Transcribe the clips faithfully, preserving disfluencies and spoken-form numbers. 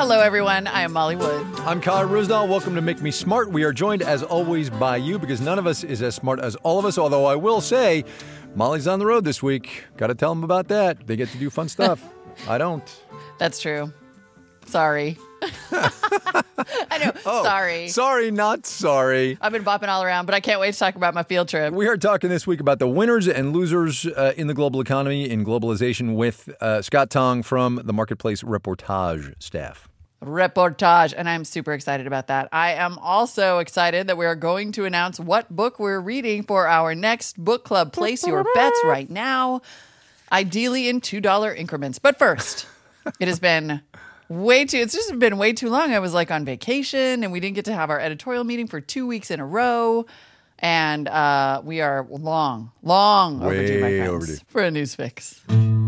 Hello, everyone. I am Molly Wood. I'm Kyle Rusdahl. Welcome to Make Me Smart. We are joined, as always, by you because none of us is as smart as all of us, although I will say Molly's on the road this week. Got to tell them about that. They get to do fun stuff. I don't. That's true. Sorry. I know. Oh, sorry. Sorry, not sorry. I've been bopping all around, but I can't wait to talk about my field trip. We are talking this week about the winners and losers uh, in the global economy, in globalization, with uh, Scott Tong from the Marketplace Reportage staff. Reportage, and I'm super excited about that. I am also excited that we are going to announce what book we're reading for our next book club. Place your bets right now, ideally in two dollar increments. But first, it has been way too, it's just been way too long. I was like on vacation and we didn't get to have our editorial meeting for two weeks in a row. And uh, we are long, long Way overdue, my friends, overdue. for a news fix.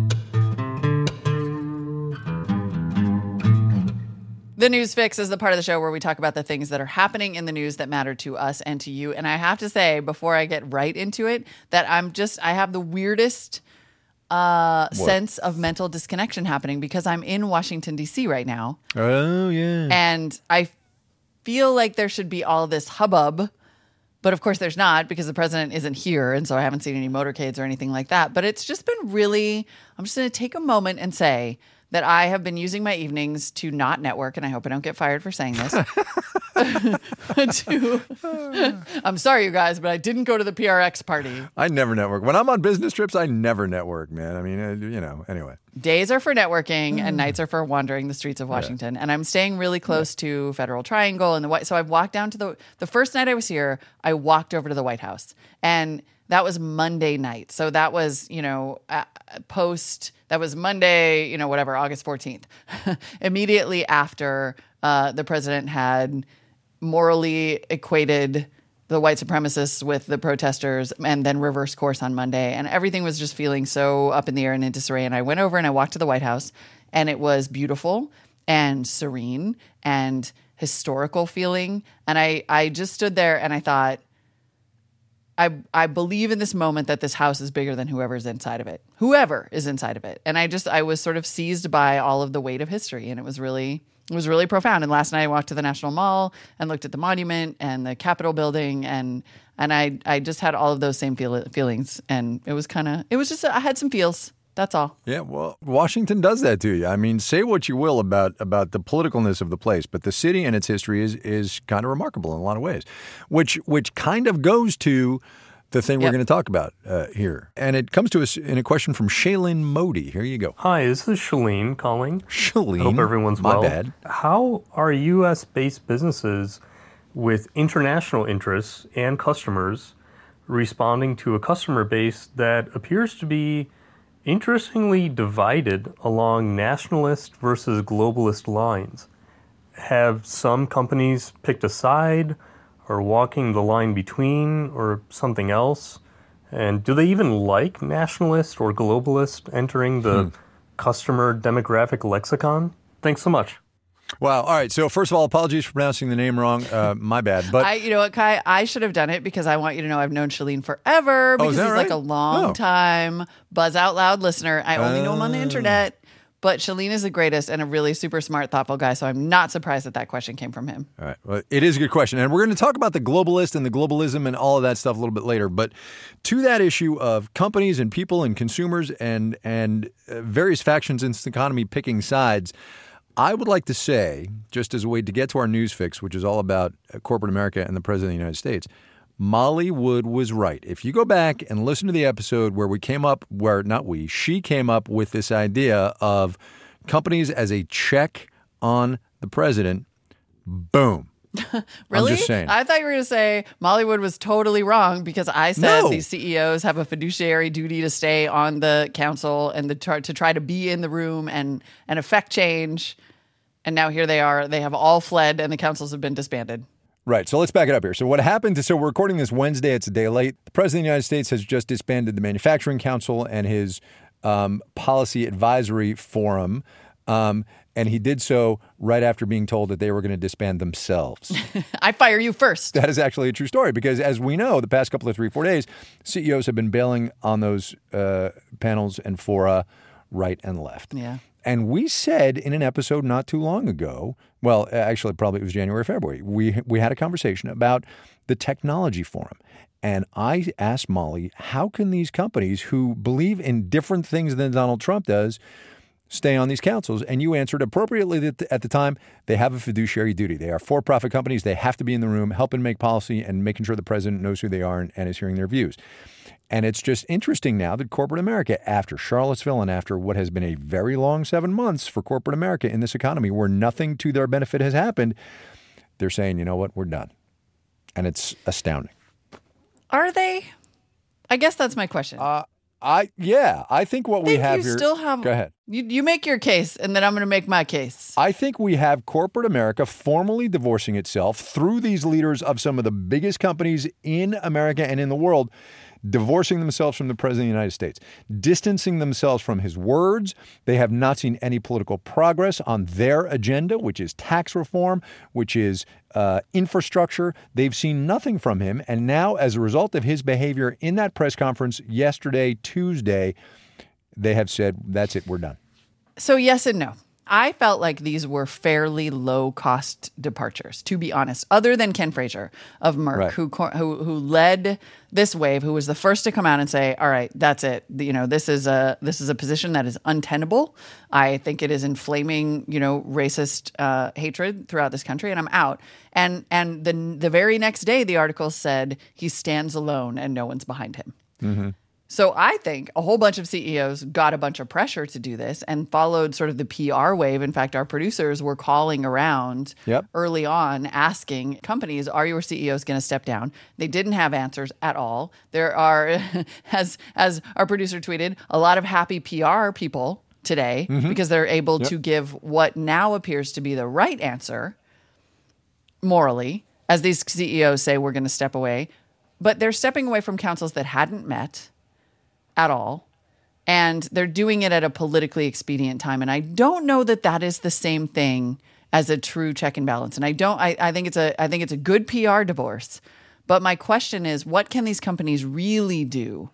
The News Fix is the part of the show where we talk about the things that are happening in the news that matter to us and to you. And I have to say, before I get right into it, that I'm just, I have the weirdest uh, sense of mental disconnection happening because I'm in Washington, D C right now. Oh, yeah. And I feel like there should be all this hubbub. But of course there's not because the president isn't here. And so I haven't seen any motorcades or anything like that. But it's just been really, I'm just going to take a moment and say that I have been using my evenings to not network, and I hope I don't get fired for saying this. to, I'm sorry, you guys, but I didn't go to the P R X party. I never network. When I'm on business trips, I never network, man. I mean, uh, you know, anyway. Days are for networking and nights are for wandering the streets of Washington. Yeah. And I'm staying really close yeah. to Federal Triangle and the White. So I've walked down to the, the first night I was here, I walked over to the White House. And that was Monday night. So that was, you know, uh, post, that was Monday, you know, whatever, August fourteenth. Immediately after uh, the president had morally equated the white supremacists with the protesters and then reversed course on Monday. And everything was just feeling so up in the air and in disarray. And I went over and I walked to the White House and it was beautiful and serene and historical feeling. And I, I just stood there and I thought, I I believe in this moment that this house is bigger than whoever's inside of it. Whoever is inside of it. And I just, I was sort of seized by all of the weight of history. And it was really, it was really profound. And last night I walked to the National Mall and looked at the monument and the Capitol building. And and I, I just had all of those same feel, feelings. And it was kind of, it was just, I had some feels. That's all. Yeah, well, Washington does that to you. I mean, say what you will about about the politicalness of the place, but the city and its history is is kind of remarkable in a lot of ways, which which kind of goes to the thing yep. we're going to talk about uh, here. And it comes to us in a question from Shailene Modi. Here you go. Hi, this is Shailene calling. Shailene. I hope everyone's My well. bad. How are U S-based businesses with international interests and customers responding to a customer base that appears to be interestingly divided along nationalist versus globalist lines? Have some companies picked a side or walking the line between or something else? And do they even like nationalist or globalist entering the hmm. customer demographic lexicon? Thanks so much. Wow. All right. So first of all, apologies for pronouncing the name wrong. Uh, my bad. But I, you know what, Kai? I should have done it because I want you to know I've known Shailene forever because oh, is that he's right? like a long oh. time Buzz Out Loud listener. I only uh. know him on the internet. But Shailene is the greatest and a really super smart, thoughtful guy. So I'm not surprised that that question came from him. All right. Well, it is a good question. And we're going to talk about the globalist and the globalism and all of that stuff a little bit later. But to that issue of companies and people and consumers and, and uh, various factions in the economy picking sides, I would like to say, just as a way to get to our news fix, which is all about uh, corporate America and the President of the United States, Molly Wood was right. If you go back and listen to the episode where we came up, where not we, she came up with this idea of companies as a check on the president, boom. Really? I'm just saying. I thought you were going to say Molly Wood was totally wrong because I said No. these C E Os have a fiduciary duty to stay on the council and the, to try to be in the room and, and affect change. And now here they are. They have all fled and the councils have been disbanded. Right. So let's back it up here. So what happened? So we're recording this Wednesday. It's a day late. The President of the United States has just disbanded the Manufacturing Council and his um, Policy Advisory Forum. Um, and he did so right after being told that they were going to disband themselves. I fire you first. That is actually a true story because, as we know, the past couple of three, four days, C E Os have been bailing on those uh, panels and fora right and left. Yeah. And we said in an episode not too long ago, well, actually, probably it was January, February, we we had a conversation about the technology forum. And I asked Molly, how can these companies who believe in different things than Donald Trump does stay on these councils? And you answered appropriately that at the time, they have a fiduciary duty. They are for-profit companies. They have to be in the room helping make policy and making sure the president knows who they are and, and is hearing their views. And it's just interesting now that corporate America, after Charlottesville and after what has been a very long seven months for corporate America in this economy where nothing to their benefit has happened, they're saying, you know what, we're done. And it's astounding. Are they? I guess that's my question. Uh, I yeah, I think what I we think have you here. Still have, go ahead. You, you make your case, and then I'm going to make my case. I think we have corporate America formally divorcing itself through these leaders of some of the biggest companies in America and in the world, divorcing themselves from the President of the United States, distancing themselves from his words. They have not seen any political progress on their agenda, which is tax reform, which is uh, infrastructure. They've seen nothing from him. And now, as a result of his behavior in that press conference yesterday, Tuesday, they have said, that's it, we're done. So yes and no. I felt like these were fairly low-cost departures, to be honest, other than Ken Frazier of Merck, right. who, who who led this wave, who was the first to come out and say, all right, that's it. You know, this is a this is a position that is untenable. I think it is inflaming, you know, racist uh, hatred throughout this country, and I'm out. And and the the very next day, the article said he stands alone and no one's behind him. Mm-hmm. So I think a whole bunch of C E Os got a bunch of pressure to do this and followed sort of the P R wave. In fact, our producers were calling around yep. early on asking companies, are your C E Os going to step down? They didn't have answers at all. There are, as as our producer tweeted, a lot of happy P R people today mm-hmm. because they're able yep. to give what now appears to be the right answer morally, as these C E Os say, we're going to step away. But they're stepping away from councils that hadn't met at all, and they're doing it at a politically expedient time. And I don't know that that is the same thing as a true check and balance. And I don't. I, I think it's a. I think it's a good P R divorce. But my question is, what can these companies really do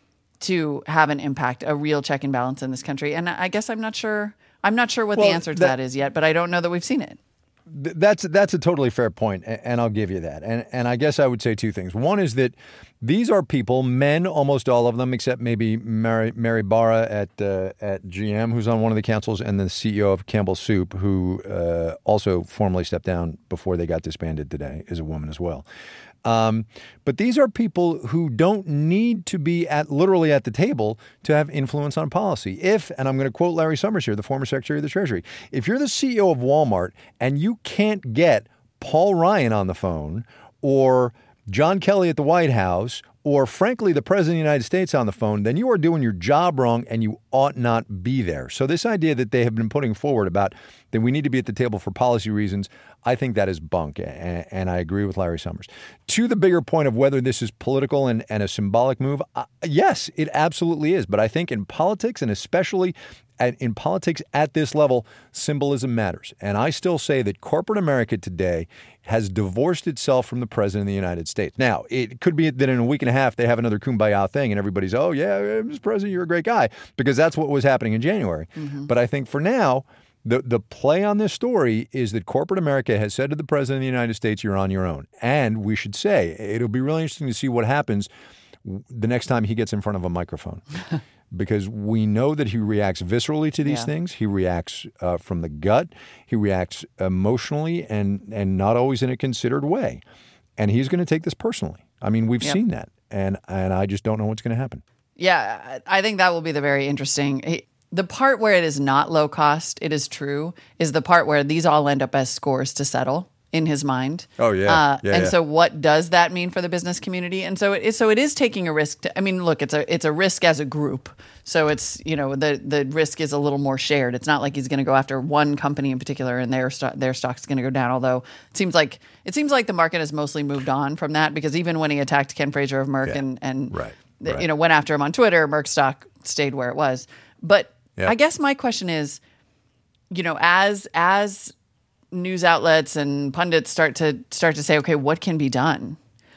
to have an impact, a real check and balance in this country? And I guess I'm not sure. I'm not sure what well, the answer to that, that is yet. But I don't know that we've seen it. That's that's a totally fair point, and I'll give you that. And and I guess I would say two things. One is that these are people, men, almost all of them, except maybe Mary, Mary Barra at uh, at G M, who's on one of the councils, and the C E O of Campbell Soup, who uh, also formally stepped down before they got disbanded today, is a woman as well. Um, but these are people who don't need to be at literally at the table to have influence on policy. If, and I'm going to quote Larry Summers here, the former Secretary of the Treasury, if you're the C E O of Walmart and you can't get Paul Ryan on the phone or John Kelly at the White House or, frankly, the President of the United States on the phone, then you are doing your job wrong and you ought not be there. So this idea that they have been putting forward about that we need to be at the table for policy reasons, I think that is bunk, and I agree with Larry Summers. To the bigger point of whether this is political and, and a symbolic move, uh, yes, it absolutely is. But I think in politics, and especially at, in politics at this level, symbolism matters. And I still say that corporate America today has divorced itself from the President of the United States. Now, it could be that in a week and a half they have another kumbaya thing and everybody's, oh, yeah, Mister President, you're a great guy, because that's what was happening in January. Mm-hmm. But I think for now, The the play on this story is that corporate America has said to the President of the United States, you're on your own. And we should say, it'll be really interesting to see what happens the next time he gets in front of a microphone. Because we know that he reacts viscerally to these yeah. things. He reacts uh, from the gut. He reacts emotionally and, and not always in a considered way. And he's going to take this personally. I mean, we've yep. seen that. And, and I just don't know what's going to happen. Yeah, I think that will be the very interesting... He, The part where it is not low cost, it is true, is the part where these all end up as scores to settle in his mind. Oh, yeah. Uh, yeah and yeah. so what does that mean for the business community? And so it is, so it is taking a risk. To, I mean, look, it's a it's a risk as a group. So it's, you know, the, the risk is a little more shared. It's not like he's going to go after one company in particular and their st- their stock's going to go down, although it seems like it seems like the market has mostly moved on from that, because even when he attacked Ken Frazier of Merck yeah. and, and right. the, right. you know, went after him on Twitter, Merck stock stayed where it was. But yeah. I guess my question is, you know, as as news outlets and pundits start to start to say, okay, what can be done?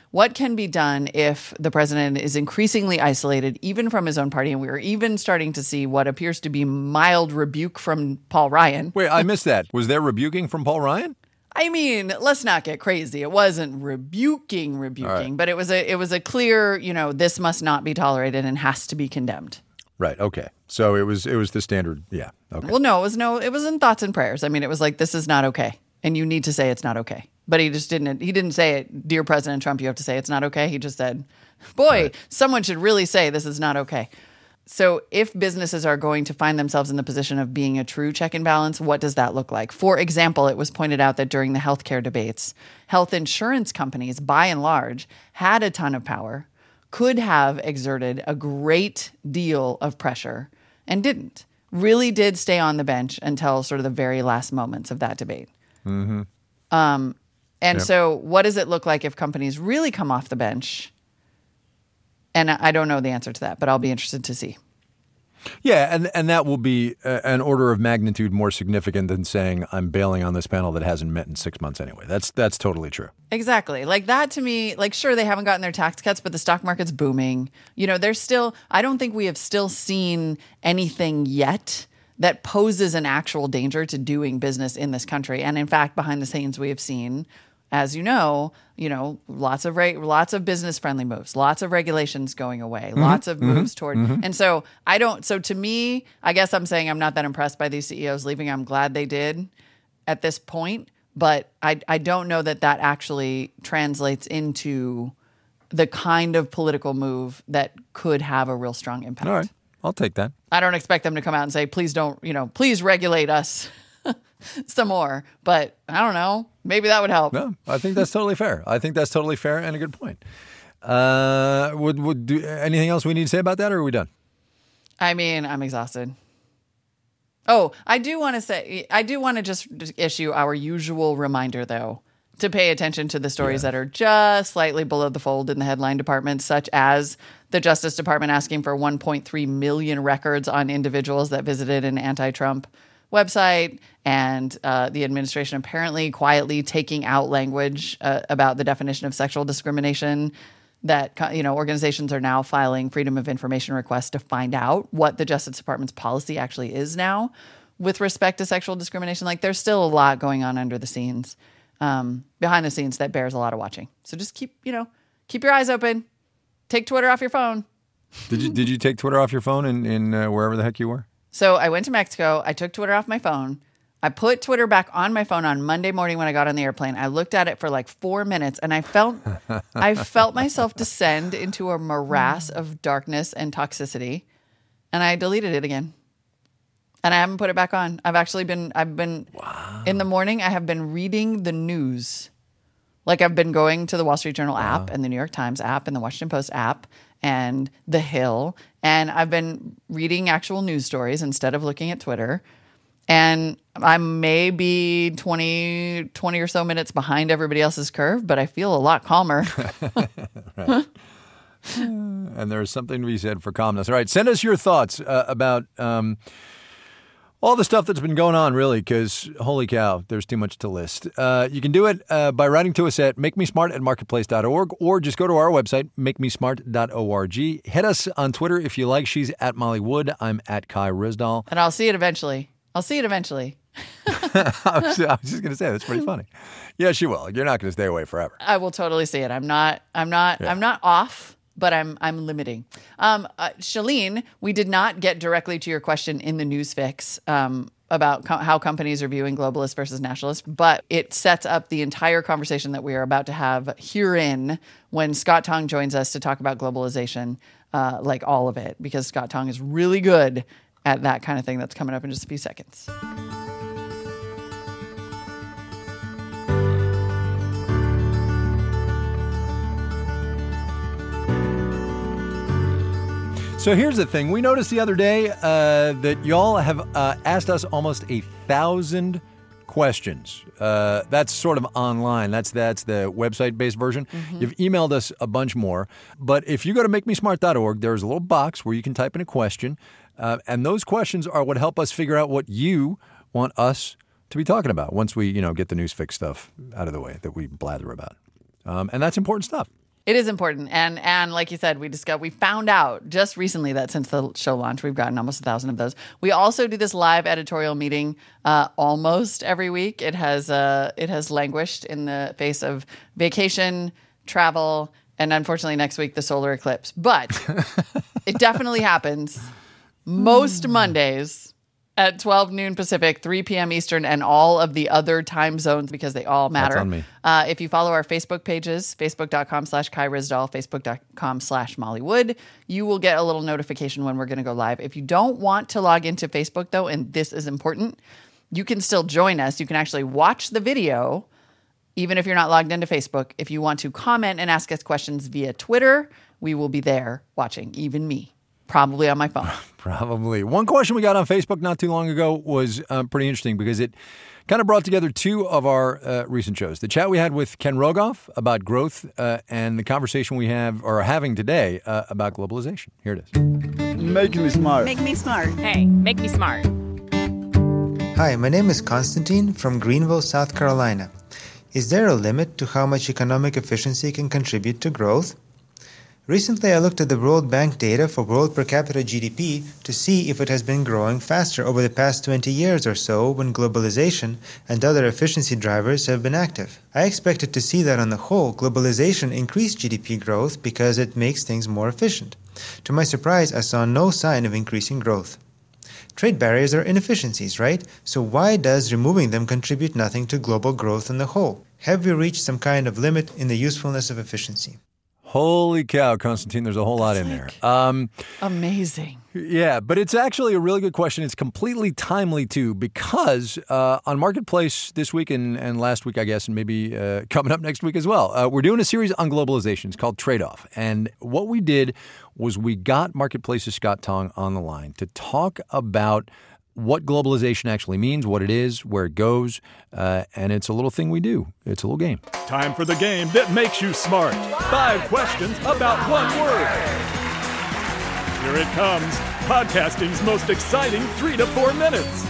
what can be done if the president is increasingly isolated, even from his own party? And we are even starting to see what appears to be mild rebuke from Paul Ryan. Wait, I missed that. Was there rebuking from Paul Ryan? I mean, let's not get crazy. It wasn't rebuking, rebuking, right. but it was a it was a clear, you know, this must not be tolerated and has to be condemned. Right. Okay. So it was it was the standard. Yeah. Okay. Well, no, it was no, it was in thoughts and prayers. I mean, it was like, this is not okay, and you need to say it's not okay. But he just didn't. He didn't say it, dear President Trump. You have to say it's not okay. He just said, boy, right. someone should really say this is not okay. So if businesses are going to find themselves in the position of being a true check and balance, what does that look like? For example, it was pointed out that during the healthcare debates, health insurance companies, by and large, had a ton of power, could have exerted a great deal of pressure, and didn't. Really did stay on the bench until sort of the very last moments of that debate. Mm-hmm. Um, and yep. so what does it look like if companies really come off the bench? And I don't know the answer to that, but I'll be interested to see. Yeah, and and that will be uh, an order of magnitude more significant than saying I'm bailing on this panel that hasn't met in six months anyway. That's that's totally true. Exactly. Like that to me, like sure, they haven't gotten their tax cuts, but the stock market's booming. You know, there's still, I don't think we have still seen anything yet that poses an actual danger to doing business in this country. And in fact, behind the scenes, we have seen, as you know, you know, lots of re- lots of business friendly moves, lots of regulations going away, mm-hmm. lots of mm-hmm. moves toward. Mm-hmm. And so I don't. So to me, I guess I'm saying I'm not that impressed by these C E Os leaving. I'm glad they did at this point, but I I don't know that that actually translates into the kind of political move that could have a real strong impact. All right, I'll take that. I don't expect them to come out and say, please don't, you know, please regulate us some more, but I don't know. Maybe that would help. No, I think that's totally fair. I think that's totally fair and a good point. Uh, would would do anything else we need to say about that, or are we done? I mean, I'm exhausted. Oh, I do want to say, I do want to just issue our usual reminder, though, to pay attention to the stories yeah. that are just slightly below the fold in the headline department, such as the Justice Department asking for one point three million records on individuals that visited an anti-Trump website, and uh, the administration apparently quietly taking out language uh, about the definition of sexual discrimination, that, you know, organizations are now filing freedom of information requests to find out what the Justice Department's policy actually is now with respect to sexual discrimination. Like, there's still a lot going on under the scenes, um, behind the scenes, that bears a lot of watching. So just keep, you know, keep your eyes open. Take Twitter off your phone. Did you did you take Twitter off your phone in, in uh, wherever the heck you were? So I went to Mexico. I took Twitter off my phone. I put Twitter back on my phone on Monday morning when I got on the airplane. I looked at it for like four minutes, and I felt I felt myself descend into a morass of darkness and toxicity, and I deleted it again. And I haven't put it back on. I've actually been I've been wow. in the morning. I have been reading the news. Like, I've been going to the Wall Street Journal wow. app and the New York Times app and the Washington Post app and The Hill, and I've been reading actual news stories instead of looking at Twitter. And I'm maybe twenty, twenty or so minutes behind everybody else's curve, but I feel a lot calmer. Right. And there's something to be said for calmness. All right, send us your thoughts uh, about um, all the stuff that's been going on, really, because holy cow, there's too much to list. Uh, you can do it uh, by writing to us at makemesmart at marketplace dot org, or just go to our website, make me smart dot org. Hit us on Twitter if you like. She's at Molly Wood. I'm at Kai Ryssdal. And I'll see it eventually. I'll see it eventually. I was, I was just going to say, that's pretty funny. Yeah, she will. You're not going to stay away forever. I will totally see it. I'm not, I'm not, yeah. I'm not off, but I'm, I'm limiting. Um, uh, Shalene, we did not get directly to your question in the news fix um, about co- how companies are viewing globalists versus nationalists, but it sets up the entire conversation that we are about to have herein when Scott Tong joins us to talk about globalization, uh, like all of it, because Scott Tong is really good at that kind of thing. That's coming up in just a few seconds. So here's the thing. We noticed the other day uh, that y'all have uh, asked us almost a thousand questions. Uh, that's sort of online. That's that's the website-based version. Mm-hmm. You've emailed us a bunch more. But if you go to make me smart dot org, there's a little box where you can type in a question. Uh, and those questions are what help us figure out what you want us to be talking about once we, you know, get the news fix stuff out of the way that we blather about. Um, and that's important stuff. It is important. And and like you said, we just got, we found out just recently that since the show launch, we've gotten almost a thousand of those. We also do this live editorial meeting uh, almost every week. It has uh, it has languished in the face of vacation, travel, and unfortunately next week, the solar eclipse. But it definitely happens most Mondays at twelve noon Pacific, three p.m. Eastern, and all of the other time zones because they all matter. That's on me. Uh, if you follow our Facebook pages, facebook.com slash Kai Ryssdal, facebook.com slash Molly Wood, you will get a little notification when we're going to go live. If you don't want to log into Facebook, though, and this is important, you can still join us. You can actually watch the video, even if you're not logged into Facebook. If you want to comment and ask us questions via Twitter, we will be there watching, even me. Probably on my phone. Probably. One question we got on Facebook not too long ago was uh, pretty interesting because it kind of brought together two of our uh, recent shows. The chat we had with Ken Rogoff about growth uh, and the conversation we have or are having today uh, about globalization. Here it is. Make me smart. Make me smart. Hey, make me smart. Hi, my name is Constantine from Greenville, South Carolina. Is there a limit to how much economic efficiency can contribute to growth? Recently, I looked at the World Bank data for world per capita G D P to see if it has been growing faster over the past twenty years or so when globalization and other efficiency drivers have been active. I expected to see that on the whole, globalization increased G D P growth because it makes things more efficient. To my surprise, I saw no sign of increasing growth. Trade barriers are inefficiencies, right? So why does removing them contribute nothing to global growth on the whole? Have we reached some kind of limit in the usefulness of efficiency? Holy cow, Constantine, there's a whole lot in there. Um, Amazing. Yeah, but it's actually a really good question. It's completely timely, too, because uh, on Marketplace this week and, and last week, I guess, and maybe uh, coming up next week as well, uh, we're doing a series on globalization. It's called Trade-Off. And what we did was we got Marketplace's Scott Tong on the line to talk about what globalization actually means, what it is, where it goes, uh, and it's a little thing we do. It's a little game. Time for the game that makes you smart. Five questions about one word. Here it comes. Podcasting's most exciting three to four minutes.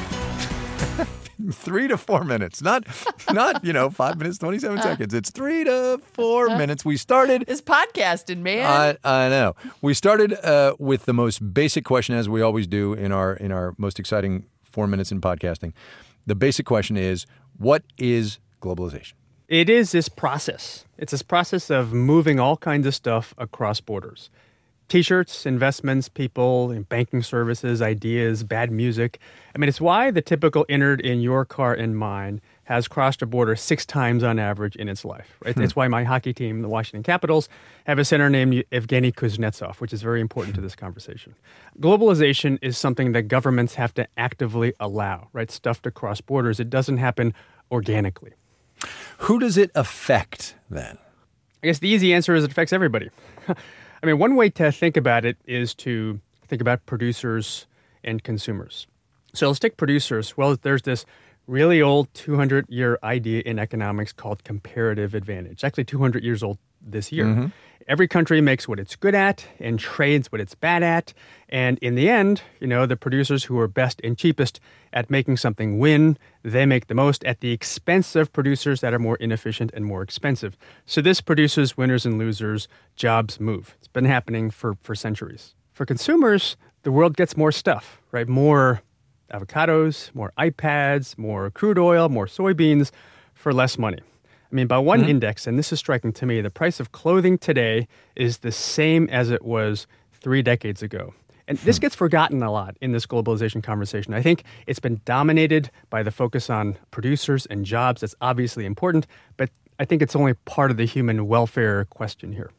Three to four minutes. Not, not you know, five minutes, twenty-seven seconds. It's three to four minutes. We started... It's podcasting, man. I, I know. We started uh, with the most basic question, as we always do in our in our most exciting four minutes in podcasting. The basic question is, what is globalization? It is this process. It's this process of moving all kinds of stuff across borders. T-shirts, investments, people, banking services, ideas, bad music. I mean, it's why the typical innard in your car and mine has crossed a border six times on average in its life. Right? Hmm. It's why my hockey team, the Washington Capitals, have a center named Evgeny Kuznetsov, which is very important to this conversation. Globalization is something that governments have to actively allow, right? Stuff to cross borders. It doesn't happen organically. Who does it affect, then? I guess the easy answer is it affects everybody. I mean, one way to think about it is to think about producers and consumers. So let's take producers. Well, there's this really old two hundred year idea in economics called comparative advantage. Actually, two hundred years old this year. Mm-hmm. Every country makes what it's good at and trades what it's bad at. And in the end, you know, the producers who are best and cheapest at making something win. They make the most at the expense of producers that are more inefficient and more expensive. So this produces winners and losers. Jobs move. It's been happening for, for centuries. For consumers, the world gets more stuff, right? More avocados, more iPads, more crude oil, more soybeans for less money. I mean, by one mm-hmm. index, and this is striking to me, the price of clothing today is the same as it was three decades ago. And this gets forgotten a lot in this globalization conversation. I think it's been dominated by the focus on producers and jobs. That's obviously important, but I think it's only part of the human welfare question here.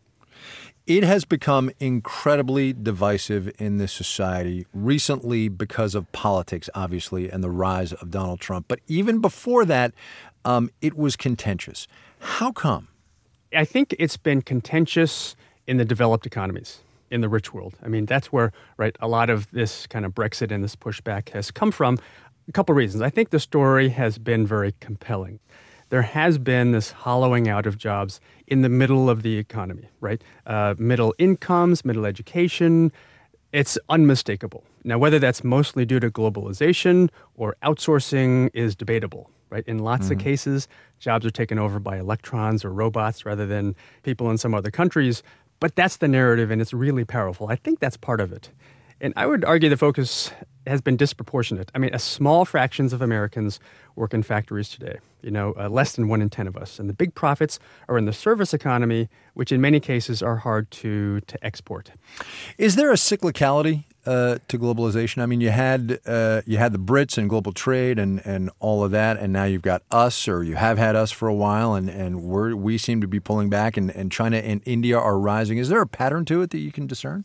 It has become incredibly divisive in this society recently because of politics, obviously, and the rise of Donald Trump. But even before that, um, it was contentious. How come? I think it's been contentious in the developed economies, in the rich world. I mean, that's where, right, a lot of this kind of Brexit and this pushback has come from. A couple reasons. I think the story has been very compelling. There has been this hollowing out of jobs in the middle of the economy, right? Uh, middle incomes, middle education. It's unmistakable. Now, whether that's mostly due to globalization or outsourcing is debatable, right? In lots mm-hmm. of cases, jobs are taken over by electrons or robots rather than people in some other countries. But that's the narrative, and it's really powerful. I think that's part of it. And I would argue the focus has been disproportionate. I mean, a small fractions of Americans work in factories today, you know, uh, less than one in ten of us. And the big profits are in the service economy, which in many cases are hard to, to export. Is there a cyclicality uh, to globalization? I mean, you had uh, you had the Brits and global trade and, and all of that, and now you've got us, or you have had us for a while, and, and we're, we seem to be pulling back, and, and China and India are rising. Is there a pattern to it that you can discern?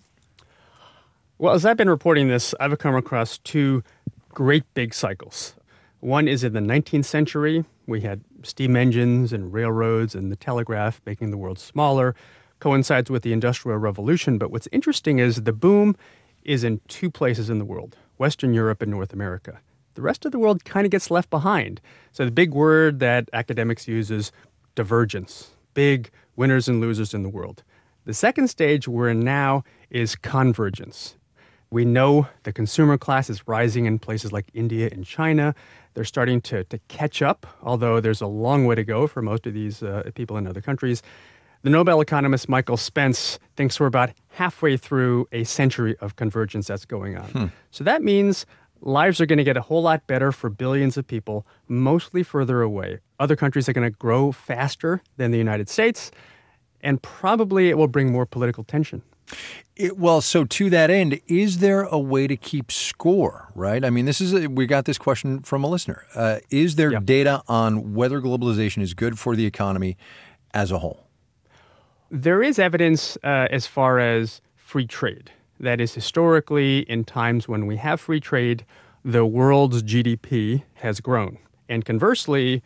Well, as I've been reporting this, I've come across two great big cycles. One is in the nineteenth century. We had steam engines and railroads and the telegraph making the world smaller, coincides with the Industrial Revolution. But what's interesting is the boom is in two places in the world, Western Europe and North America. The rest of the world kind of gets left behind. So the big word that academics use is divergence, big winners and losers in the world. The second stage we're in now is convergence. We know the consumer class is rising in places like India and China. They're starting to, to catch up, although there's a long way to go for most of these uh, people in other countries. The Nobel economist Michael Spence thinks we're about halfway through a century of convergence that's going on. Hmm. So that means lives are going to get a whole lot better for billions of people, mostly further away. Other countries are going to grow faster than the United States, and probably it will bring more political tension. It, well, so to that end, is there a way to keep score, right? I mean, this is a, we got this question from a listener. Uh, is there yep. data on whether globalization is good for the economy as a whole? There is evidence uh, as far as free trade. That is, historically, in times when we have free trade, the world's G D P has grown. And conversely,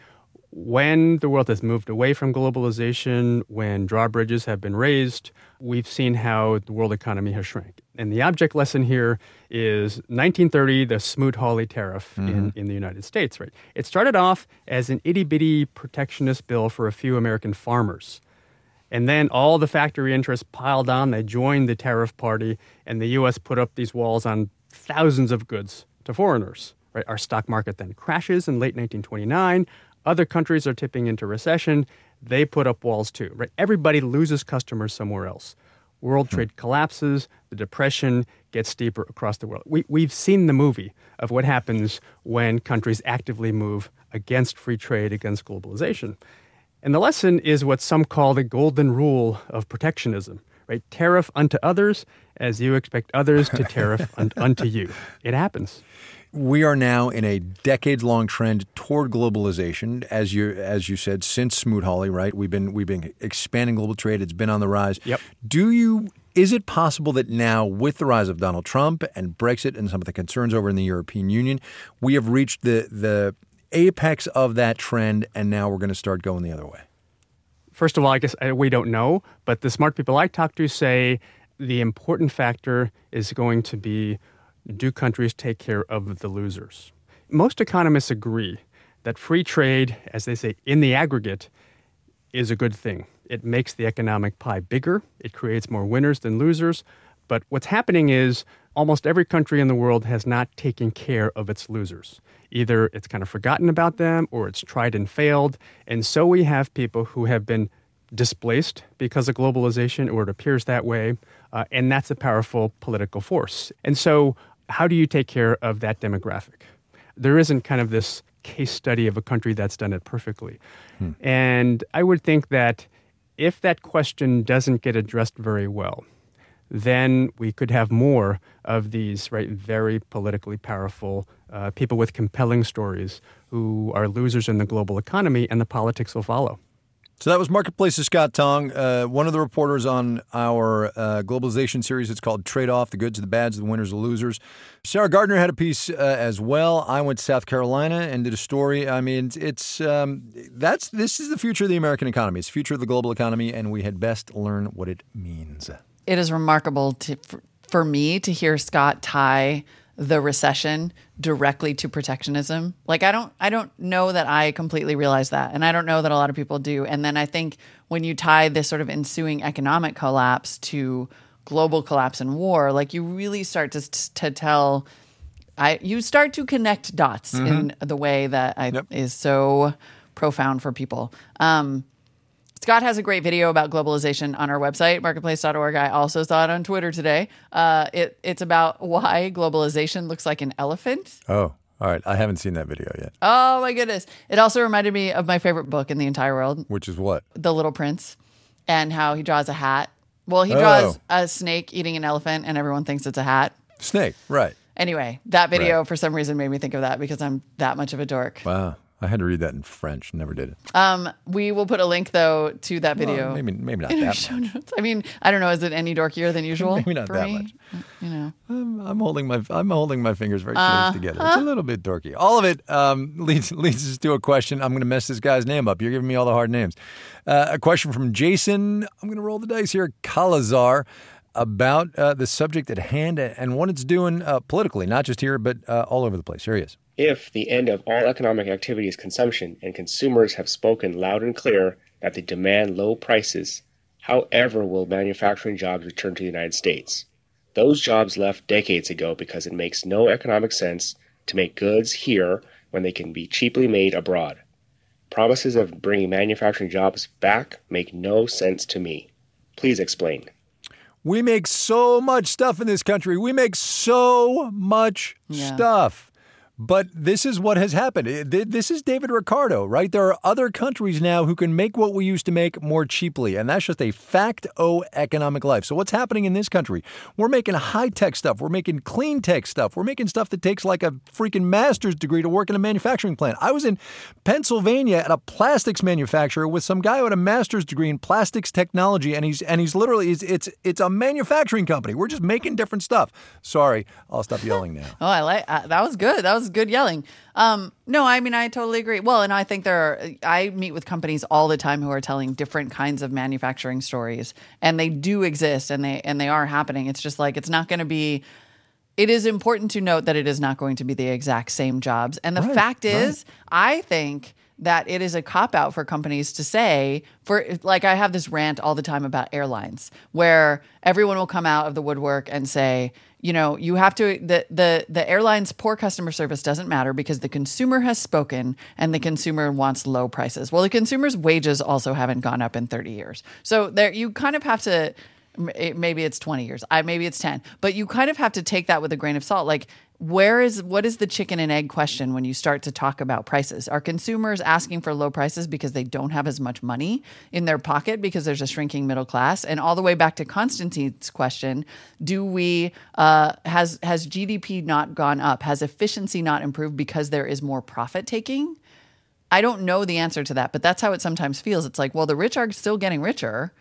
when the world has moved away from globalization, when drawbridges have been raised, we've seen how the world economy has shrank. And the object lesson here is nineteen thirty, the Smoot-Hawley tariff mm-hmm. in, in the United States. Right? It started off as an itty-bitty protectionist bill for a few American farmers. And then all the factory interests piled on. They joined the tariff party, and the U S put up these walls on thousands of goods to foreigners. Right? Our stock market then crashes in late nineteen twenty-nine. Other countries are tipping into recession. They put up walls too, right? Everybody loses customers somewhere else. World hmm. trade collapses. The depression gets deeper across the world. We, we've seen the movie of what happens when countries actively move against free trade, against globalization. And the lesson is what some call the golden rule of protectionism, right? Tariff unto others as you expect others to tariff un- unto you. It happens. We are now in a decades-long trend toward globalization, as you as you said, since Smoot-Hawley, right? We've been we've been expanding global trade. It's been on the rise. Yep. Do you? Is it possible that now, with the rise of Donald Trump and Brexit and some of the concerns over in the European Union, we have reached the the apex of that trend, and now we're going to start going the other way? First of all, I guess we don't know, but the smart people I talk to say the important factor is going to be, do countries take care of the losers? Most economists agree that free trade, as they say, in the aggregate, is a good thing. It makes the economic pie bigger. It creates more winners than losers. But what's happening is almost every country in the world has not taken care of its losers. Either it's kind of forgotten about them or it's tried and failed. And so we have people who have been displaced because of globalization, or it appears that way. Uh, and that's a powerful political force. And so how do you take care of that demographic? There isn't kind of this case study of a country that's done it perfectly. Hmm. And I would think that if that question doesn't get addressed very well, then we could have more of these, right, very politically powerful uh, people with compelling stories who are losers in the global economy, and the politics will follow. So that was Marketplace's Scott Tong, uh, one of the reporters on our uh, globalization series. It's called Trade Off, the goods, the bads, the winners, the losers. Sarah Gardner had a piece uh, as well. I went to South Carolina and did a story. I mean, it's, it's um, that's this is the future of the American economy. It's the future of the global economy, and we had best learn what it means. It is remarkable to, for, for me to hear Scott tie the recession directly to protectionism. Like, I don't, I don't know that I completely realize that. And I don't know that a lot of people do. And then I think when you tie this sort of ensuing economic collapse to global collapse and war, like, you really start to, to tell I you start to connect dots mm-hmm. in the way that I, yep. is so profound for people. Um, Scott has a great video about globalization on our website, marketplace dot org. I also saw it on Twitter today. Uh, it, it's about why globalization looks like an elephant. Oh, all right. I haven't seen that video yet. Oh, my goodness. It also reminded me of my favorite book in the entire world. Which is what? The Little Prince, and how he draws a hat. Well, he draws oh. a snake eating an elephant, and everyone thinks it's a hat. Snake, right. Anyway, that video, right. for some reason, made me think of that because I'm that much of a dork. Wow. I had to read that in French. Never did it. Um, we will put a link, though, to that video. Well, maybe maybe not in that our show much. Notes. I mean, I don't know. Is it any dorkier than usual? Maybe not for that me? much. You know, I'm, I'm holding my I'm holding my fingers very close uh, together. It's a little bit dorky. All of it um, leads leads us to a question. I'm going to mess this guy's name up. You're giving me all the hard names. Uh, a question from Jason. I'm going to roll the dice here. Kalazar. About uh, the subject at hand and what it's doing uh, politically, not just here, but uh, all over the place. Here he is. If the end of all economic activity is consumption and consumers have spoken loud and clear that they demand low prices, however will manufacturing jobs return to the United States? Those jobs left decades ago because it makes no economic sense to make goods here when they can be cheaply made abroad. Promises of bringing manufacturing jobs back make no sense to me. Please explain. We make so much stuff in this country. We make so much yeah. stuff. But this is what has happened. This is David Ricardo, right? There are other countries now who can make what we used to make more cheaply, and that's just a fact-o economic life. So what's happening in this country? We're making high-tech stuff. We're making clean-tech stuff. We're making stuff that takes like a freaking master's degree to work in a manufacturing plant. I was in Pennsylvania at a plastics manufacturer with some guy who had a master's degree in plastics technology, and he's and he's literally it's it's, it's a manufacturing company. We're just making different stuff. Sorry, I'll stop yelling now. Oh, I like uh, that was good. That was good yelling. Um, no, I mean, I totally agree. Well, and I think there are, I meet with companies all the time who are telling different kinds of manufacturing stories, and they do exist and they, and they are happening. It's just like, it's not going to be, it is important to note that it is not going to be the exact same jobs. And the right, fact is, right. I think that it is a cop-out for companies to say, for like I have this rant all the time about airlines, where everyone will come out of the woodwork and say, you know, you have to, the, the, the airline's poor customer service doesn't matter because the consumer has spoken and the consumer wants low prices. Well, the consumer's wages also haven't gone up in thirty years. So there, you kind of have to, maybe it's twenty years, I maybe it's ten, but you kind of have to take that with a grain of salt. Like, where is, what is the chicken and egg question when you start to talk about prices? Are consumers asking for low prices because they don't have as much money in their pocket because there's a shrinking middle class? And all the way back to Constantine's question, do we, uh, has, has G D P not gone up? Has efficiency not improved because there is more profit taking? I don't know the answer to that, but that's how it sometimes feels. It's like, well, the rich are still getting richer.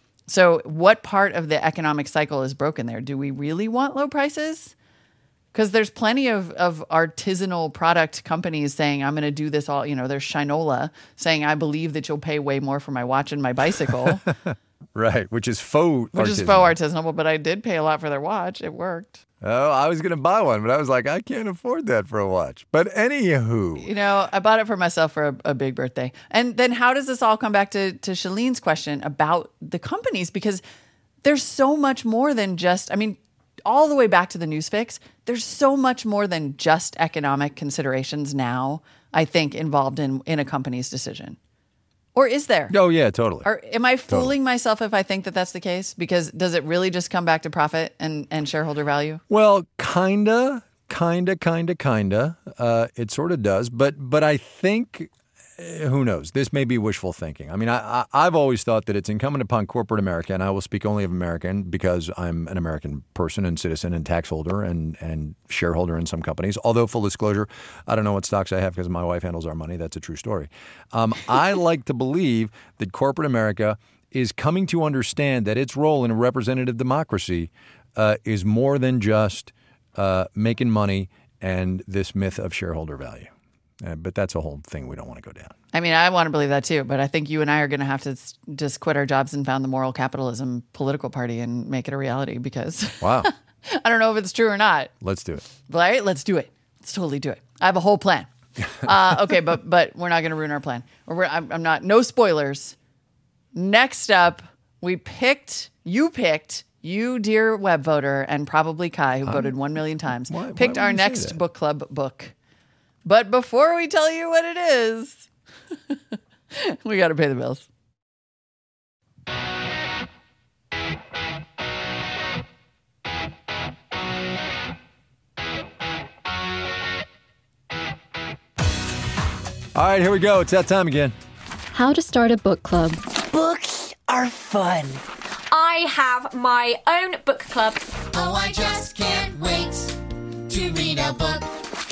So what part of the economic cycle is broken there? Do we really want low prices? Because there's plenty of, of artisanal product companies saying, I'm going to do this all. You know, there's Shinola saying, I believe that you'll pay way more for my watch and my bicycle. Right, which is faux Which artisanal. is faux artisanal, but I did pay a lot for their watch. It worked. Oh, I was going to buy one, but I was like, I can't afford that for a watch. But anywho. You know, I bought it for myself for a, a big birthday. And then how does this all come back to, to Shalene's question about the companies? Because there's so much more than just, I mean, all the way back to the Newsfix, there's so much more than just economic considerations now, I think, involved in, in a company's decision. Or is there? Oh, yeah, totally. Or am I fooling totally. myself if I think that that's the case? Because does it really just come back to profit and, and shareholder value? Well, kinda, kinda, kinda, kinda. Uh, it sort of does. But but I think, who knows? This may be wishful thinking. I mean, I, I, I've always thought that it's incumbent upon corporate America, and I will speak only of American because I'm an American person and citizen and tax holder and, and shareholder in some companies. Although, full disclosure, I don't know what stocks I have because my wife handles our money. That's a true story. Um, I like to believe that corporate America is coming to understand that its role in a representative democracy uh, is more than just uh, making money and this myth of shareholder value. Uh, but that's a whole thing we don't want to go down. I mean, I want to believe that too, but I think you and I are going to have to s- just quit our jobs and found the moral capitalism political party and make it a reality because Wow. I don't know if it's true or not. Let's do it. Right? Let's do it. Let's totally do it. I have a whole plan. uh, okay, but but we're not going to ruin our plan. Or we're, I'm, I'm not. No spoilers. Next up, we picked. You picked you, dear web voter, and probably Kai, who voted one million times, why- why picked would our you say next that? book club book. But before we tell you what it is, we got to pay the bills. All right, here we go. It's that time again. How to start a book club. Books are fun. I have my own book club. Oh, I just can't wait to read a book.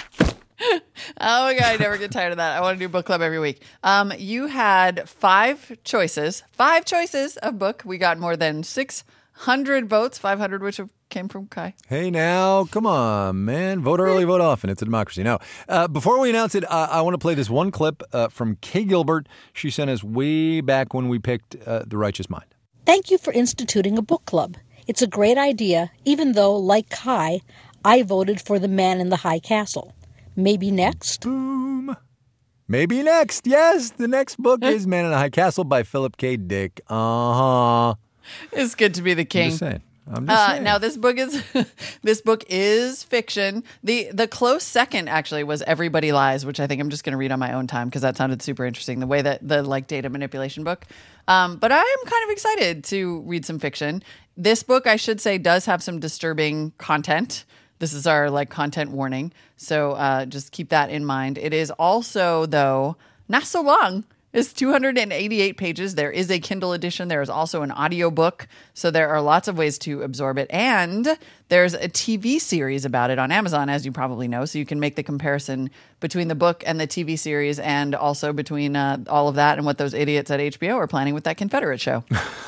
Oh my God, I never get tired of that. I want to do book club every week. Um, you had five choices, five choices of book. We got more than six hundred votes, five hundred which have came from Kai. Hey now, come on, man. Vote early, vote often. It's a democracy. Now, uh, before we announce it, uh, I want to play this one clip uh, from Kay Gilbert. She sent us way back when we picked uh, The Righteous Mind. Thank you for instituting a book club. It's a great idea, even though, like Kai, I voted for The Man in the High Castle. Maybe next? Boom. Maybe next. Yes, the next book is Man in the High Castle by Philip K. Dick. Uh-huh. It's good to be the king. I'm just saying. I'm just Uh, saying. now this book is this book is fiction. The the close second actually was Everybody Lies, which I think I'm just going to read on my own time because that sounded super interesting. The way that the like data manipulation book. Um, but I am kind of excited to read some fiction. This book, I should say, does have some disturbing content. This is our like content warning, so uh, just keep that in mind. It is also though not so long. It's two hundred eighty-eight pages. There is a Kindle edition. There is also an audiobook. So there are lots of ways to absorb it. And there's a T V series about it on Amazon, as you probably know. So you can make the comparison between the book and the T V series and also between uh, all of that and what those idiots at H B O are planning with that Confederate show.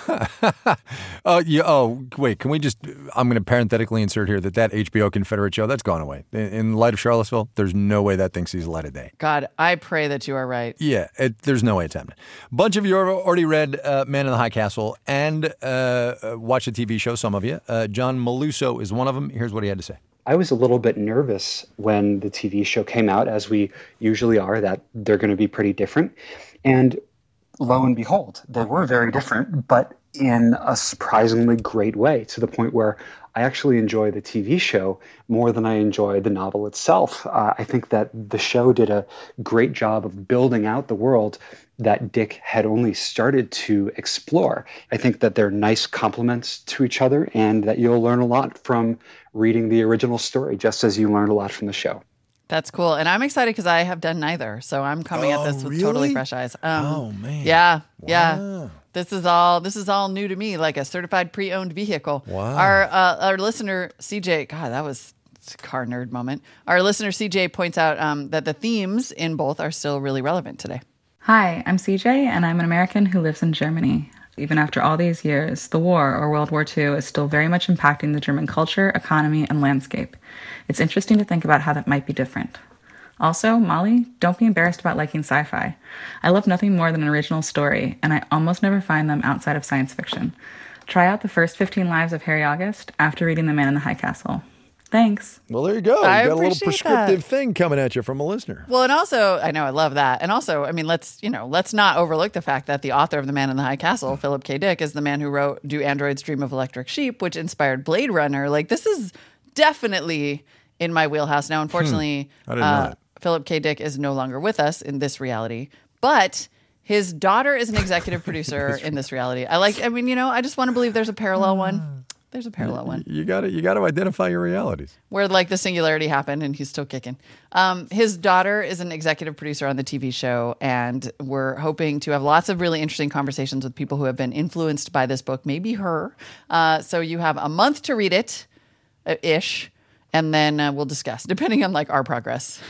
Oh, yeah, oh, wait, can we just, I'm going to parenthetically insert here that that H B O Confederate show, that's gone away. In, in light of Charlottesville, there's no way that thing sees the light of day. God, I pray that you are right. Yeah, it, there's no way it's happening. A bunch of you have already read uh, Man in the High Castle and uh, watched the T V show, some of you. Uh, John Maluso is one of them. Here's what he had to say. I was a little bit nervous when the T V show came out, as we usually are, that they're going to be pretty different. And lo and behold, they were very different, but in a surprisingly great way, to the point where I actually enjoy the T V show more than I enjoy the novel itself. Uh, I think that the show did a great job of building out the world that Dick had only started to explore. I think that they're nice complements to each other and that you'll learn a lot from reading the original story, just as you learned a lot from the show. That's cool. And I'm excited because I have done neither. So I'm coming Oh, at this with really? totally fresh eyes. Um, Oh, man. Yeah. Yeah. Wow. This is all this is all new to me, like a certified pre-owned vehicle. Wow. Our uh, our listener C J, God, that was a car nerd moment. Our listener C J points out um, that the themes in both are still really relevant today. Hi, I'm C J, and I'm an American who lives in Germany. Even after all these years, the war, or World War Two, is still very much impacting the German culture, economy, and landscape. It's interesting to think about how that might be different. Also, Molly, don't be embarrassed about liking sci-fi. I love nothing more than an original story, and I almost never find them outside of science fiction. Try out the first fifteen lives of Harry August after reading The Man in the High Castle. Thanks. Well, there you go. I You got a little appreciate prescriptive that. thing coming at you from a listener. Well, and also, I know I love that. And also, I mean, let's, you know, let's not overlook the fact that the author of The Man in the High Castle, Philip K. Dick, is the man who wrote Do Androids Dream of Electric Sheep, which inspired Blade Runner. Like, this is definitely in my wheelhouse. Now, unfortunately, I didn't know uh, that. Philip K. Dick is no longer with us in this reality, but his daughter is an executive producer in this reality. I like, I mean, you know, I just want to believe there's a parallel one. There's a parallel one. You got to you got to identify your realities. Where like the singularity happened and he's still kicking. Um, his daughter is an executive producer on the T V show, and we're hoping to have lots of really interesting conversations with people who have been influenced by this book, maybe her. Uh, so you have a month to read it, uh, ish, and then uh, we'll discuss, depending on like our progress.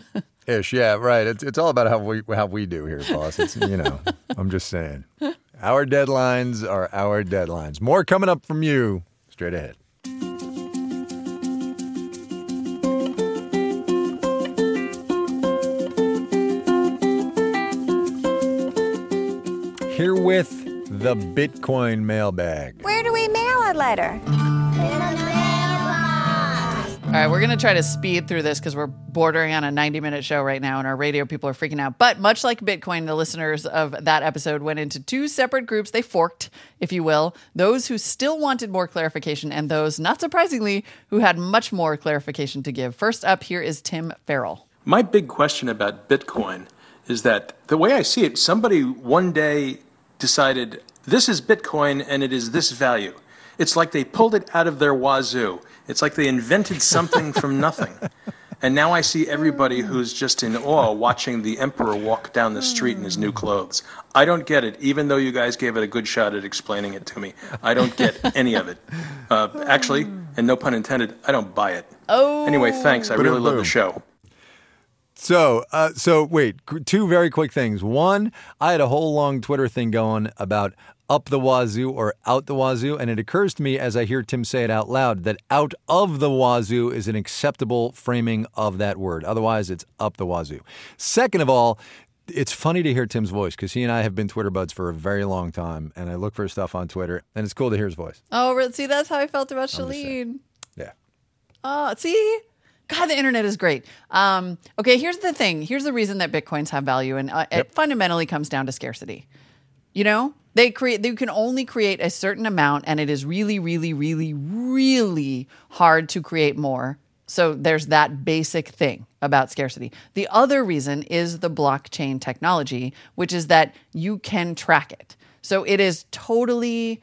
Ish, yeah, right. It's it's all about how we how we do here, boss. It's you know, I'm just saying. Our deadlines are our deadlines. More coming up from you straight ahead. Here with the Bitcoin mailbag. Where do we mail a letter? right, we're going to try to speed through this because we're bordering on a ninety-minute show right now, and our radio people are freaking out. But much like Bitcoin, the listeners of that episode went into two separate groups. They forked, if you will, those who still wanted more clarification and those, not surprisingly, who had much more clarification to give. First up, here is Tim Farrell. My big question about Bitcoin is that the way I see it, somebody one day decided this is Bitcoin and it is this value. It's like they pulled it out of their wazoo. It's like they invented something from nothing. And now I see everybody who's just in awe watching the emperor walk down the street in his new clothes. I don't get it, even though you guys gave it a good shot at explaining it to me. I don't get any of it. Uh, actually, and no pun intended, I don't buy it. Oh. Anyway, thanks. I really love the show. So, uh, so wait, two very quick things. One, I had a whole long Twitter thing going about up the wazoo or out the wazoo, and it occurs to me as I hear Tim say it out loud that out of the wazoo is an acceptable framing of that word. Otherwise, it's up the wazoo. Second of all, it's funny to hear Tim's voice because he and I have been Twitter buds for a very long time, and I look for stuff on Twitter, and it's cool to hear his voice. Oh, see, that's how I felt about Shaleen. Yeah. Oh, see? God, the internet is great. Um, okay, here's the thing. Here's the reason that Bitcoins have value, and uh, Yep. it fundamentally comes down to scarcity. You know, they create. They can only create a certain amount, and it is really, really, really, really hard to create more. So there's that basic thing about scarcity. The other reason is the blockchain technology, which is that you can track it. So it is totally.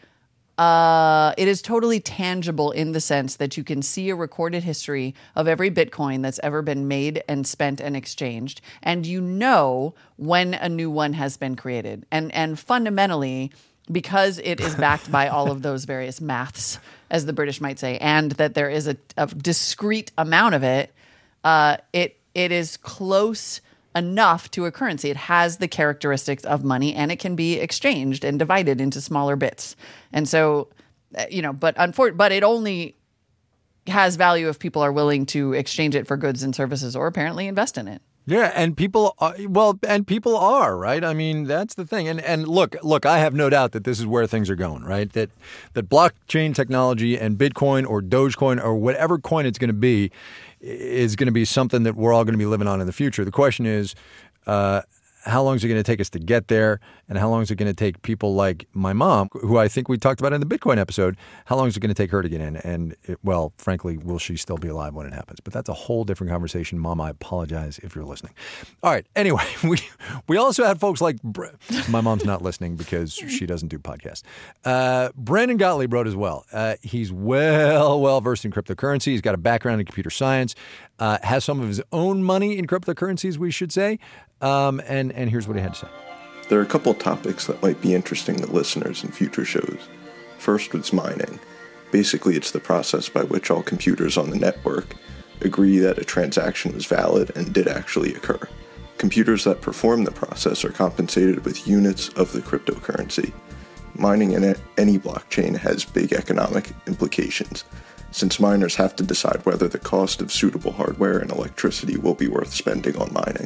Uh, it is totally tangible in the sense that you can see a recorded history of every Bitcoin that's ever been made and spent and exchanged, and you know when a new one has been created. And and fundamentally, because it is backed by all of those various maths, as the British might say, and that there is a, a discrete amount of it, uh, it it is close enough to a currency. It has the characteristics of money, and it can be exchanged and divided into smaller bits. And so, uh, you know, but unfor- but it only has value if people are willing to exchange it for goods and services, or apparently invest in it. Yeah, and people are, well, and people are, right? I mean, that's the thing. And and look, look, I have no doubt that this is where things are going, right? That that blockchain technology and Bitcoin or Dogecoin or whatever coin it's going to be is going to be something that we're all going to be living on in the future. The question is, uh, how long is it going to take us to get there? And how long is it going to take people like my mom, who I think we talked about in the Bitcoin episode, how long is it going to take her to get in? And, it, well, frankly, will she still be alive when it happens? But that's a whole different conversation. Mom, I apologize if you're listening. All right. Anyway, we we also had folks like, my mom's not listening because she doesn't do podcasts. Uh, Brandon Gottlieb wrote as well. Uh, he's well, well versed in cryptocurrency. He's got a background in computer science, uh, has some of his own money in cryptocurrencies, we should say. Um, and, and here's what he had to say. There are a couple topics that might be interesting to listeners in future shows. First was mining. Basically, it's the process by which all computers on the network agree that a transaction was valid and did actually occur. Computers that perform the process are compensated with units of the cryptocurrency. Mining in any blockchain has big economic implications, since miners have to decide whether the cost of suitable hardware and electricity will be worth spending on mining.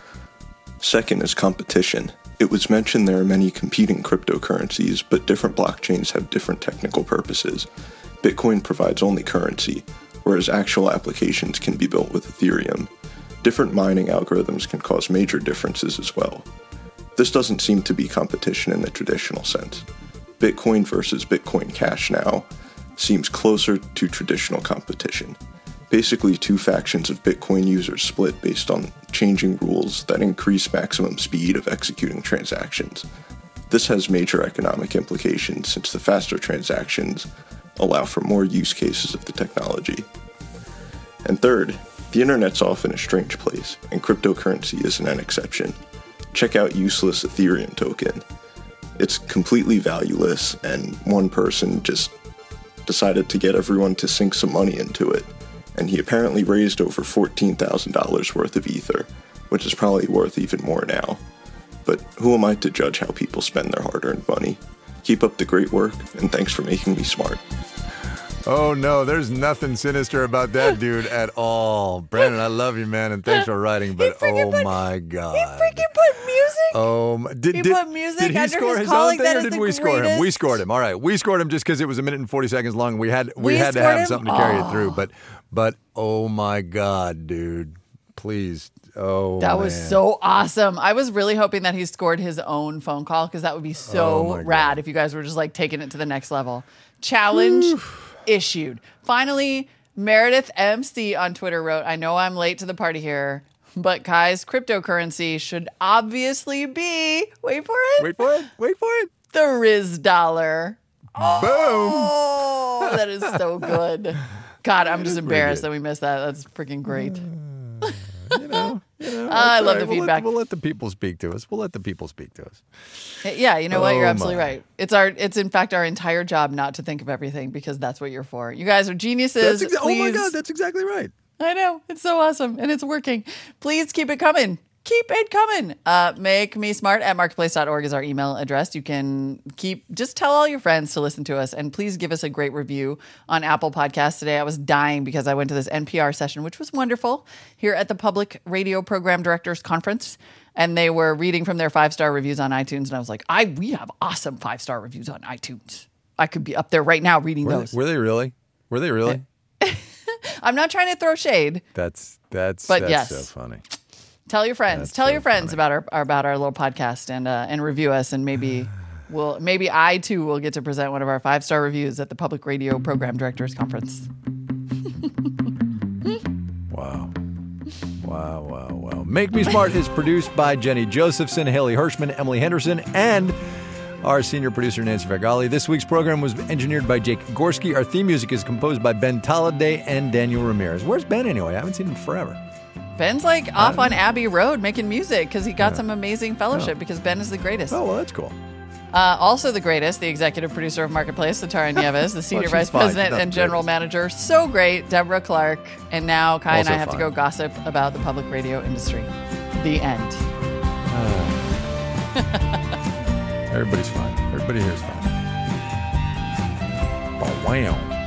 Second is competition. It was mentioned there are many competing cryptocurrencies, but different blockchains have different technical purposes. Bitcoin provides only currency, whereas actual applications can be built with Ethereum. Different mining algorithms can cause major differences as well. This doesn't seem to be competition in the traditional sense. Bitcoin versus Bitcoin Cash now seems closer to traditional competition. Basically, two factions of Bitcoin users split based on changing rules that increase maximum speed of executing transactions. This has major economic implications since the faster transactions allow for more use cases of the technology. And third, the internet's often a strange place, and cryptocurrency isn't an exception. Check out useless Ethereum token. It's completely valueless, and one person just decided to get everyone to sink some money into it. And he apparently raised over fourteen thousand dollars worth of Ether, which is probably worth even more now. But who am I to judge how people spend their hard-earned money? Keep up the great work, and thanks for making me smart. Oh, no, there's nothing sinister about that dude at all. Brandon, I love you, man, and thanks for writing, but oh put, my God. He freaking put music? Oh, my, did, he did, put music did he under score his, his call, own like thing, that or is did the we score him? greatest. We scored him. All right, we scored him just because it was a minute and forty seconds long. We had we, We had to scored have him? something to carry Oh. it through, but But oh my God, dude. Please. Oh, That was man. so awesome. I was really hoping that he scored his own phone call because that would be so Oh, my rad if you guys were just like taking it to the next level. Challenge issued. Finally, Meredith M C on Twitter wrote, I know I'm late to the party here, but Kai's cryptocurrency should obviously be, wait for it. Wait for it. Wait for it. The Riz dollar. Boom. Oh, that is so good. God, I'm just is pretty embarrassed good. that we missed that. That's freaking great. You know, you know, I that's love all the We'll feedback. let, we'll let the people speak to us. We'll let the people speak to us. Yeah, you know what? You're Oh, absolutely my. right. It's our it's in fact our entire job not to think of everything because that's what you're for. You guys are geniuses. That's exa- oh my Please- God, that's exactly right. I know. It's so awesome and it's working. Please keep it coming. Keep it coming. Uh, make me smart at marketplace dot org is our email address. You can keep, just tell all your friends to listen to us and please give us a great review on Apple Podcasts today. I was dying because I went to this N P R session, which was wonderful here at the Public Radio Program Directors Conference. And they were reading from their five-star reviews on iTunes. And I was like, I, we have awesome five-star reviews on iTunes. I could be up there right now reading Were those. they, were they really? Were they really? I'm not trying to throw shade. That's that's But that's yes. so funny. Tell your friends. That's Tell so your friends about our, our about our little podcast and uh, and review us, and maybe we'll maybe I too will get to present one of our five star reviews at the Public Radio Program Directors Conference. Wow. Wow, wow, wow. Make Me Smart is produced by Jenny Josephson, Haley Hirschman, Emily Henderson, and our senior producer, Nancy Fargali. This week's program was engineered by Jake Gorski. Our theme music is composed by Ben Talladay and Daniel Ramirez. Where's Ben anyway? I haven't seen him forever. Ben's like off on Abbey Road making music because he got some amazing fellowship Oh. because Ben is the greatest. Oh, well, that's cool. Uh, also the greatest, the executive producer of Marketplace, Satara Nieves, the senior she's vice fine. president She's not and the general manager. So great, Deborah Clark. And now Kai and Also I have fine. to go gossip about the public radio industry. The end. Everybody's fine. Everybody here is fine. Wow.